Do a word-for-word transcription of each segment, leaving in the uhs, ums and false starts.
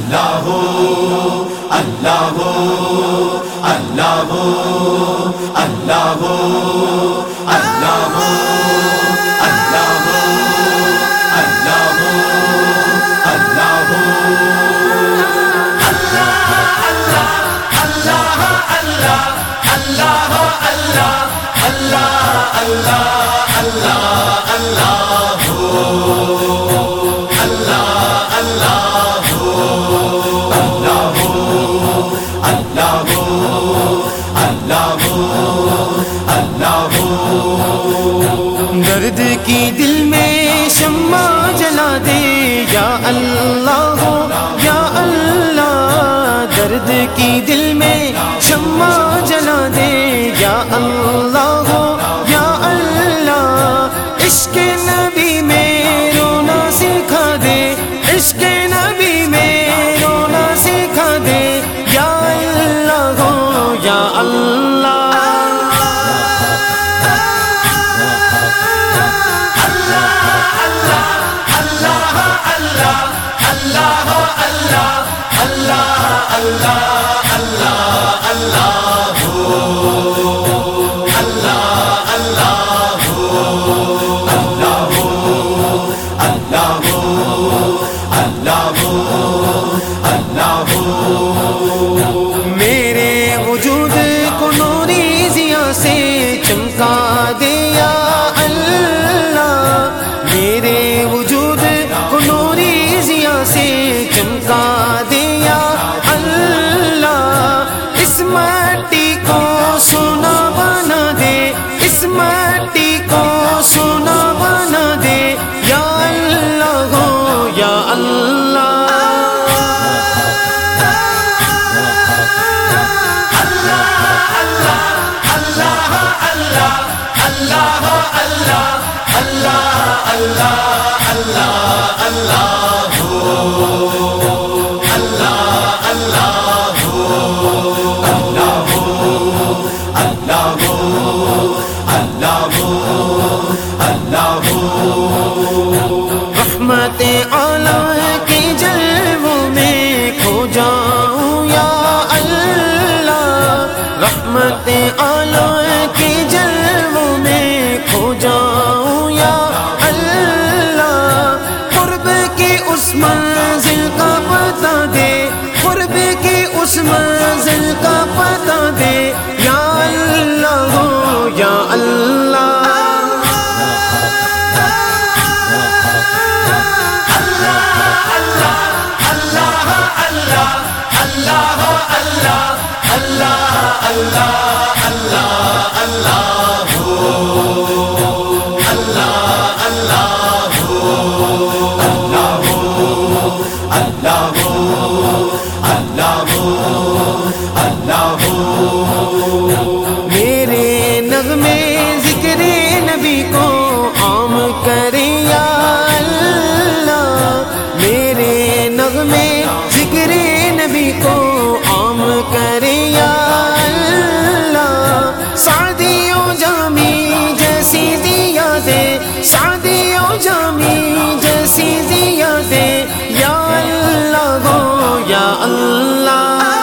اللہ اللہ اللہ اللہ اللہ درد کی دل میں شمع جلا دے یا اللہ یا اللہ، درد کی دل میں شمع جلا دے یا اللہ یا اللہ، عشق نبی میں رونا سکھا دے، عشق نبی میں رونا سکھا دے یا اللہ یا اللہ۔ میرے وجود کو نوری ضیاء سے چمکا دے یا اللہ، میرے وجود کو نوری ضیاء سے چمکا دے یا اللہ، اس مٹی کو سونا بنا دے، اس مٹی کو سونا بنا دے یا اللہ یا اللہ۔ رحمت عالم کے جلووں میں کھو جاؤں یا اللہ، رحمت عالم کے جلووں میں کھو جاؤں یا اللہ، قرب کی اس منزل کا پتہ دے، قرب کی اس منزل کا پتہ دے یا اللہ یا اللہ۔ میرے نغمے ذکر نبی کو عام کرے یا اللہ، میرے نغمے ذکر نبی کو عام کرے یا اللہ، سعدیوں جامی جیسی دیا دے، سعدیوں جامی جیسی دیا دے یا اللہ یا اللہ۔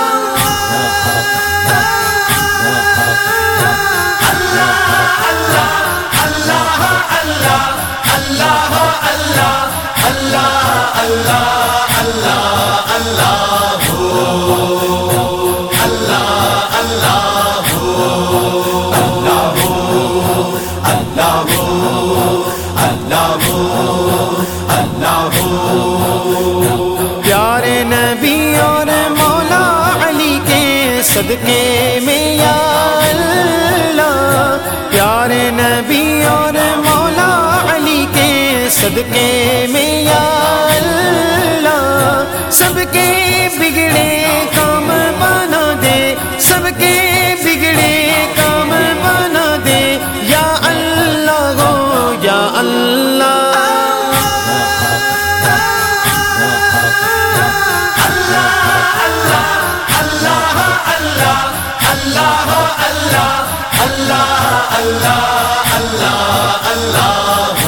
پیارے نبی اور مولا علی کے صدقے میں یا اللہ، پیارے نبی اور مولا علی کے صدقے میں یا اللہ، سب کے بگڑے کام بنا دے، سب کے بگڑے کام بنا دے یا اللہ یا اللہ۔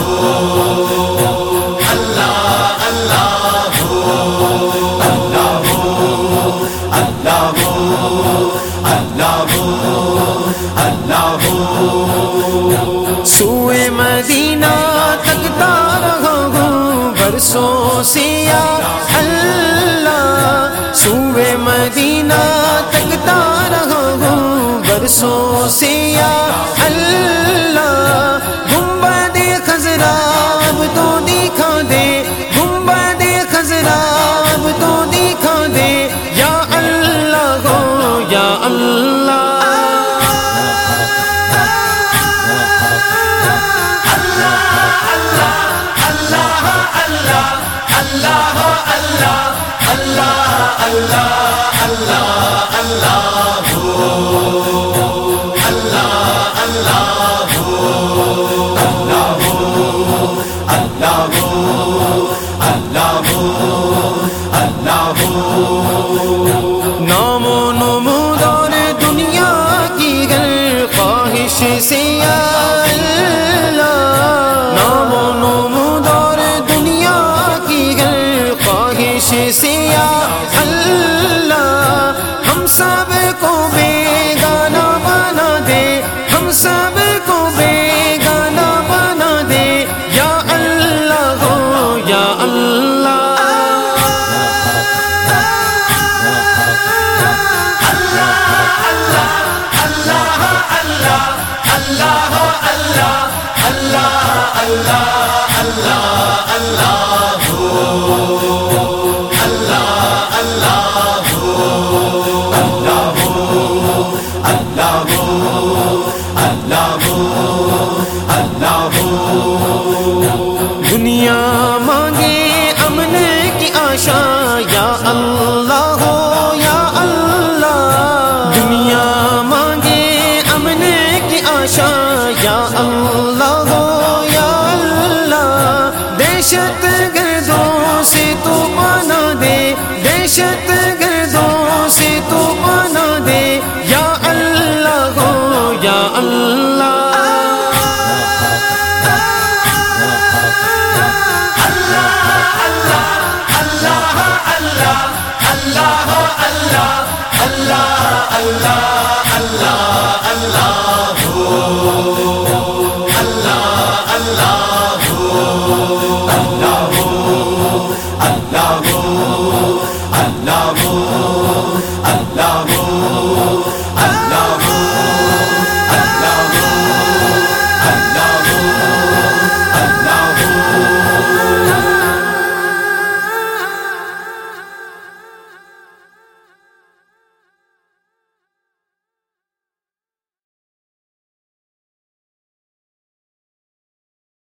اللہ برسوں سے یا اللہ سوئے مدینہ تکتا رہا ہوں برسوں سے یا اللہ گنبد خضرا اب تو دکھا دے گنبد خضرا اب تو دکھا دے یا اللہ ہو یا اللہ نام و نمودار دنیا کی گر خواہش سے یا اللہ نام و نمودار دنیا کی گر خواہش سے یا اللہ ہم سب کو بیگانہ بنا دے ہم سب کو بیگانہ بنا دے یا اللہ ہو یا اللہ دنیا مانگے امن کی آشا یا اللہ ہو یا اللہ دنیا مانگے امن کی آشا یا اللہ ہو یا اللہ دہشت گردوں سے تو بنا دے دہشت گردوں سے تو بنا دے یا اللہ ہو یا اللہ اللہ